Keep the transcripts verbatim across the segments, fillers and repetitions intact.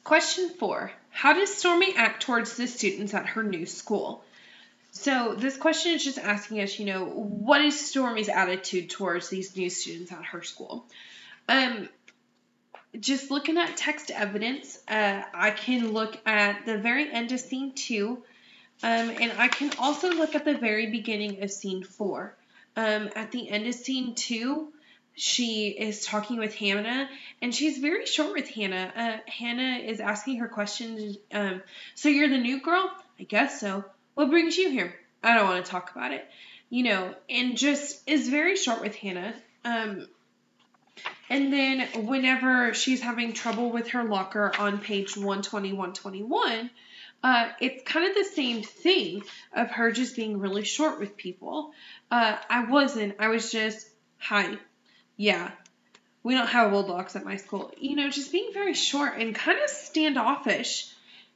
Question four. How does Stormy act towards the students at her new school? So this question is just asking us, you know, what is Stormy's attitude towards these new students at her school? Um, just looking at text evidence, uh, I can look at the very end of scene two, um, and I can also look at the very beginning of scene four. Um, at the end of scene two, she is talking with Hannah, and she's very short with Hannah. Uh, Hannah is asking her questions. Um, so you're the new girl? I guess so. What brings you here? I don't want to talk about it. You know, and just is very short with Hannah. Um, and then whenever she's having trouble with her locker on page one twenty, one twenty-one, uh, it's kind of the same thing of her just being really short with people. Uh, I wasn't. I was just, hi. Yeah, we don't have bulldogs at my school. You know, just being very short and kind of standoffish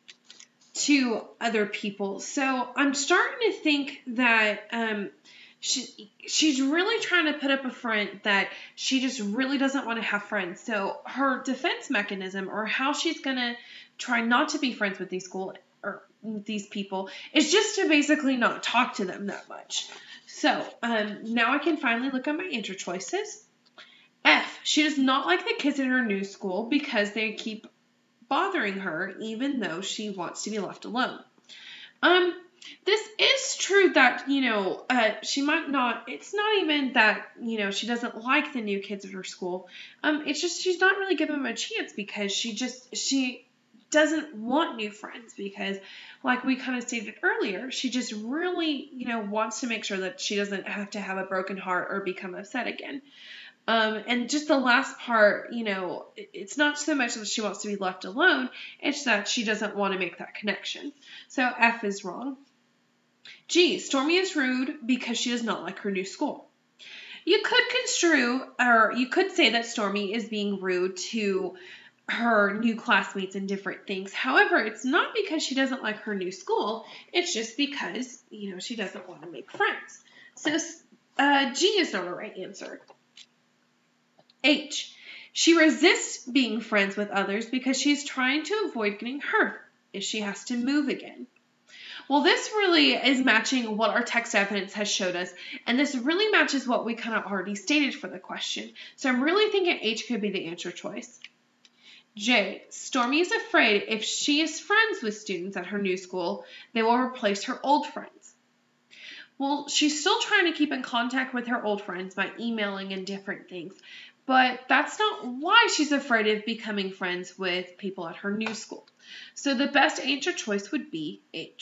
to other people. So I'm starting to think that um, she she's really trying to put up a front that she just really doesn't want to have friends. So her defense mechanism, or how she's going to try not to be friends with these school or these people, is just to basically not talk to them that much. So um, now I can finally look at my answer choices. F. She does not like the kids in her new school because they keep bothering her, even though she wants to be left alone. Um, this is true that, you know, uh, she might not, it's not even that, you know, she doesn't like the new kids at her school. Um, it's just she's not really giving them a chance because she just, she doesn't want new friends because, like we kind of stated earlier, she just really, you know, wants to make sure that she doesn't have to have a broken heart or become upset again. Um, and just the last part, you know, it's not so much that she wants to be left alone, it's that she doesn't want to make that connection. So F is wrong. G, Stormy is rude because she does not like her new school. You could construe, or you could say that Stormy is being rude to her new classmates and different things. However, it's not because she doesn't like her new school, it's just because, you know, she doesn't want to make friends. So uh, G is not a right answer. H. She resists being friends with others because she's trying to avoid getting hurt if she has to move again. Well, this really is matching what our text evidence has showed us, and this really matches what we kind of already stated for the question. So I'm really thinking H could be the answer choice. J. Stormy is afraid if she is friends with students at her new school, they will replace her old friends. Well, she's still trying to keep in contact with her old friends by emailing and different things. But that's not why she's afraid of becoming friends with people at her new school. So the best answer choice would be H.